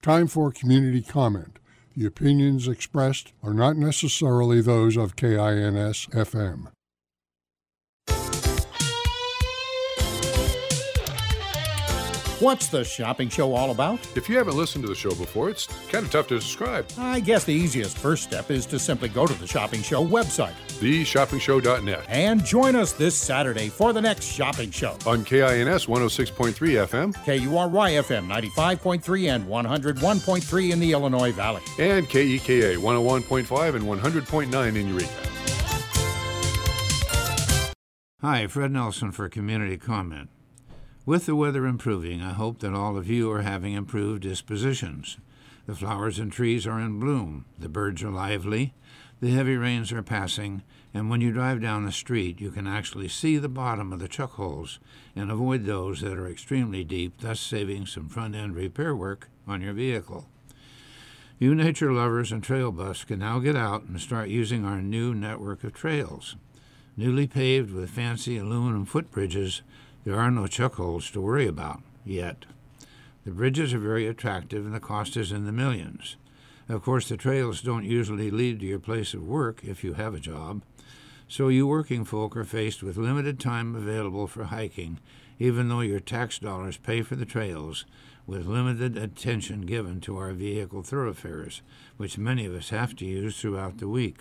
Time for community comment. The opinions expressed are not necessarily those of KINS-FM. What's the shopping show all about? If you haven't listened to the show before, it's kind of tough to describe. I guess the easiest first step is to simply go to the Shopping Show website, theshoppingshow.net, and join us this Saturday for the next shopping show. On KINS 106.3 FM, KURY FM 95.3 and 101.3 in the Illinois Valley, and KEKA 101.5 and 100.9 in Eureka. Hi, Fred Nelson for Community Comment. With the weather improving, I hope that all of you are having improved dispositions. The flowers and trees are in bloom, the birds are lively, the heavy rains are passing, and when you drive down the street, you can actually see the bottom of the chuck holes and avoid those that are extremely deep, thus saving some front-end repair work on your vehicle. You nature lovers and trail buffs can now get out and start using our new network of trails. Newly paved with fancy aluminum footbridges, there are no chuck holes to worry about, yet. The bridges are very attractive and the cost is in the millions. Of course, the trails don't usually lead to your place of work if you have a job, so you working folk are faced with limited time available for hiking, even though your tax dollars pay for the trails, with limited attention given to our vehicle thoroughfares, which many of us have to use throughout the week.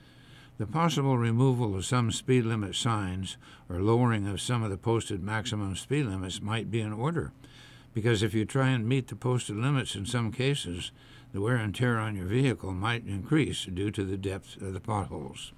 The possible removal of some speed limit signs or lowering of some of the posted maximum speed limits might be in order, because if you try and meet the posted limits in some cases, the wear and tear on your vehicle might increase due to the depth of the potholes.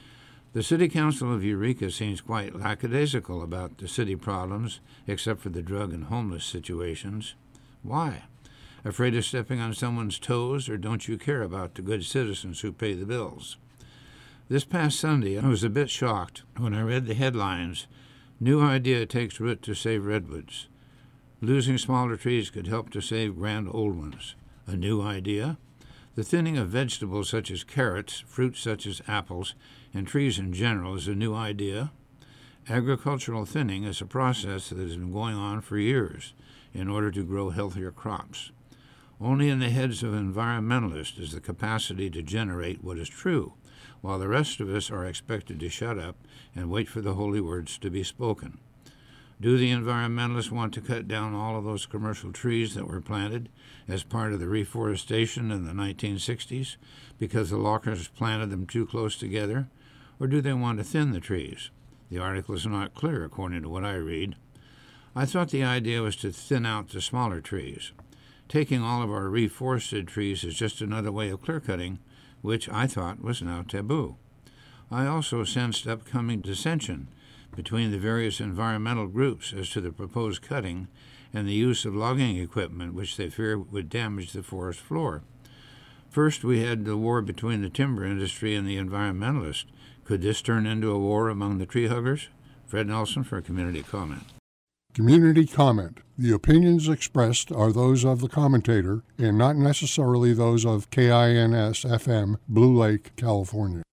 The City Council of Eureka seems quite lackadaisical about the city problems, except for the drug and homeless situations. Why? Afraid of stepping on someone's toes, or don't you care about the good citizens who pay the bills? This past Sunday, I was a bit shocked when I read the headlines, "New idea takes root to save redwoods. Losing smaller trees could help to save grand old ones." A new idea? The thinning of vegetables such as carrots, fruits such as apples, and trees in general is a new idea. Agricultural thinning is a process that has been going on for years in order to grow healthier crops. Only in the heads of environmentalists is the capacity to generate what is true, while the rest of us are expected to shut up and wait for the holy words to be spoken. Do the environmentalists want to cut down all of those commercial trees that were planted as part of the reforestation in the 1960s because the loggers planted them too close together? Or do they want to thin the trees? The article is not clear according to what I read. I thought the idea was to thin out the smaller trees. Taking all of our reforested trees is just another way of clear-cutting, which I thought was now taboo. I also sensed upcoming dissension between the various environmental groups as to the proposed cutting and the use of logging equipment which they fear would damage the forest floor. First, we had the war between the timber industry and the environmentalists. Could this turn into a war among the tree huggers? Fred Nelson for Community Comment. Community comment. The opinions expressed are those of the commentator and not necessarily those of KINS-FM, Blue Lake, California.